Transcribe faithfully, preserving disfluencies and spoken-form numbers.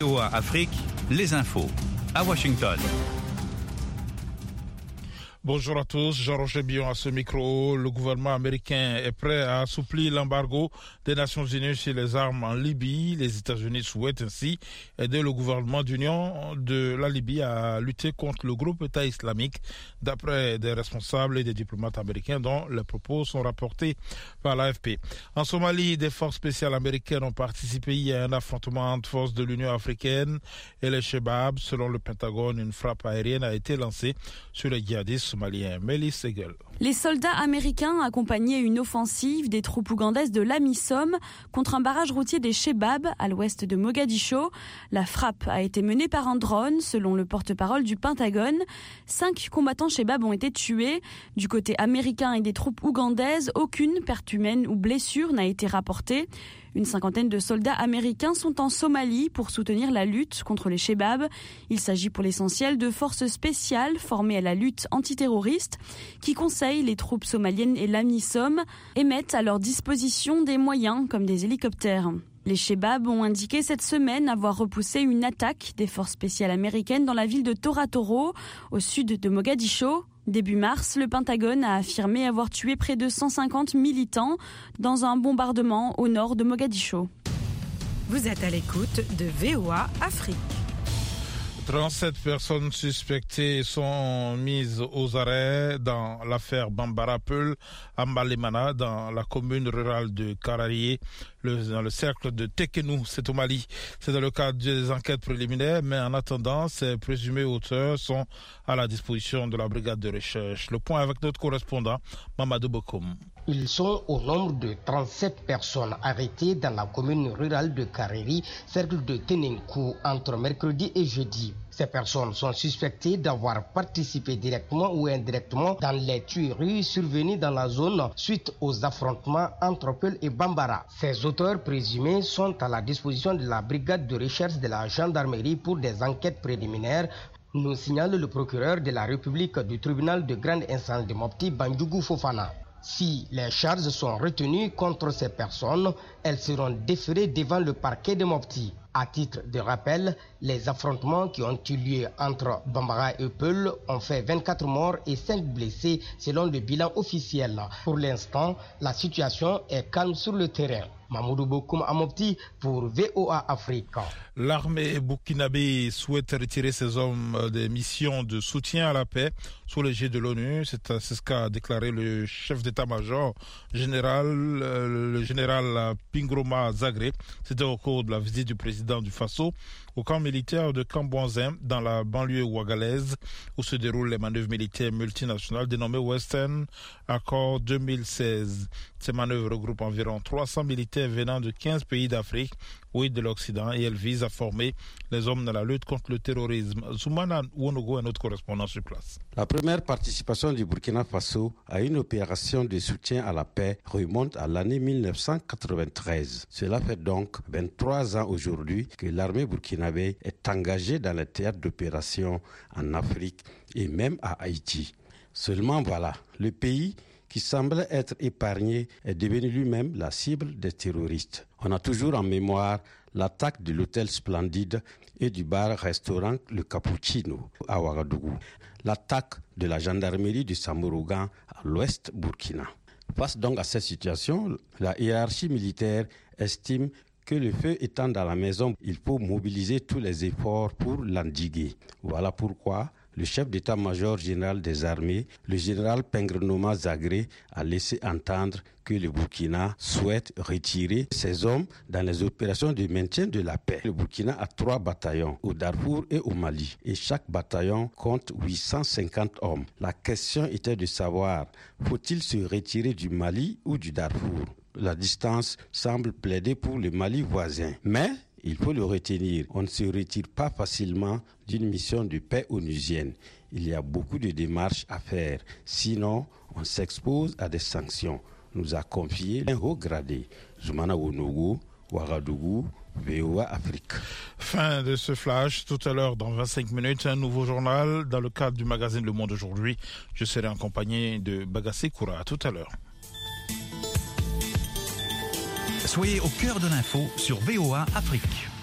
V O A Afrique, les infos, à Washington. Bonjour à tous, Jean-Roger Billon à ce micro. Le gouvernement américain est prêt à assouplir l'embargo des Nations Unies sur les armes en Libye. Les États-Unis souhaitent ainsi aider le gouvernement d'union de la Libye à lutter contre le groupe État islamique, d'après des responsables et des diplomates américains dont les propos sont rapportés par l'A F P. En Somalie, des forces spéciales américaines ont participé hier à un affrontement entre forces de l'Union africaine et les Chebab. Selon le Pentagone, une frappe aérienne a été lancée sur les djihadistes somalien. Mélis Segel. Les soldats américains accompagnaient une offensive des troupes ougandaises de l'AMISOM contre un barrage routier des Chebab à l'ouest de Mogadiscio. La frappe a été menée par un drone, selon le porte-parole du Pentagone. Cinq combattants Chebab ont été tués. Du côté américain et des troupes ougandaises, aucune perte humaine ou blessure n'a été rapportée. Une cinquantaine de soldats américains sont en Somalie pour soutenir la lutte contre les Chebab. Il s'agit pour l'essentiel de forces spéciales formées à la lutte antiterroriste qui conseillent les troupes somaliennes et l'AMISOM et mettent à leur disposition des moyens comme des hélicoptères. Les Chebab ont indiqué cette semaine avoir repoussé une attaque des forces spéciales américaines dans la ville de Tora Toro, au sud de Mogadiscio. Début mars, le Pentagone a affirmé avoir tué près de cent cinquante militants dans un bombardement au nord de Mogadiscio. Vous êtes à l'écoute de V O A Afrique. trente-sept personnes suspectées sont mises aux arrêts dans l'affaire Bambara Peul à Malemana, dans la commune rurale de Kararié, le, dans le cercle de Tekenou, c'est au Mali. C'est dans le cadre des enquêtes préliminaires, mais en attendant, ces présumés auteurs sont à la disposition de la brigade de recherche. Le point avec notre correspondant, Mamadou Bokoum. Ils sont au nombre de trente-sept personnes arrêtées dans la commune rurale de Karari, cercle de Tenenkou, entre mercredi et jeudi. Ces personnes sont suspectées d'avoir participé directement ou indirectement dans les tueries survenues dans la zone suite aux affrontements entre Peul et Bambara. Ces auteurs présumés sont à la disposition de la brigade de recherche de la gendarmerie pour des enquêtes préliminaires, nous signale le procureur de la République du tribunal de grande instance de Mopti, Bandjougou Fofana. Si les charges sont retenues contre ces personnes, elles seront déférées devant le parquet de Mopti. À titre de rappel, les affrontements qui ont eu lieu entre Bambara et Peul ont fait vingt-quatre morts et cinq blessés selon le bilan officiel. Pour l'instant, la situation est calme sur le terrain. Mamoudou Bokoum Amopti pour V O A Afrique. L'armée burkinabé souhaite retirer ses hommes des missions de soutien à la paix sous l'égide de l'ONU. C'est ce qu'a déclaré le chef d'état-major général, le général Pingroma Zagré. C'était au cours de la visite du président du Faso au camp militaire de Kambouanzin dans la banlieue ouagalaise où se déroulent les manœuvres militaires multinationales dénommées Western Accord deux mille seize. Ces manœuvres regroupent environ trois cents militaires venant de quinze pays d'Afrique, oui de l'Occident, et elles visent à former les hommes dans la lutte contre le terrorisme. Zoumana Ouonogo est notre correspondant sur place. La première participation du Burkina Faso à une opération de soutien à la paix remonte à l'année mille neuf cent quatre-vingt-treize. Cela fait donc vingt-trois ans aujourd'hui que l'armée burkinabé est engagée dans les théâtres d'opération en Afrique et même à Haïti. Seulement voilà, le pays qui semblait être épargné est devenu lui-même la cible des terroristes. On a toujours en mémoire l'attaque de l'hôtel Splendide et du bar-restaurant Le Cappuccino à Ouagadougou, l'attaque de la gendarmerie du Samourougan à l'ouest Burkina. Face donc à cette situation, la hiérarchie militaire estime que le feu étant dans la maison, il faut mobiliser tous les efforts pour l'endiguer. Voilà pourquoi le chef d'état-major général des armées, le général Pingrenoma Zagré, a laissé entendre que le Burkina souhaite retirer ses hommes dans les opérations de maintien de la paix. Le Burkina a trois bataillons, au Darfour et au Mali, et chaque bataillon compte huit cent cinquante hommes. La question était de savoir, faut-il se retirer du Mali ou du Darfour? La distance semble plaider pour le Mali voisin, mais il faut le retenir, on ne se retire pas facilement d'une mission de paix onusienne. Il y a beaucoup de démarches à faire, sinon on s'expose à des sanctions, nous a confié un haut gradé. Zoumana Ouonogo, Ouagadougou, V O A Afrique. Fin de ce flash. Tout à l'heure, dans vingt-cinq minutes, un nouveau journal dans le cadre du magazine Le Monde aujourd'hui. Je serai en compagnie de Bagassé Koura. À tout à l'heure. Soyez au cœur de l'info sur V O A Afrique.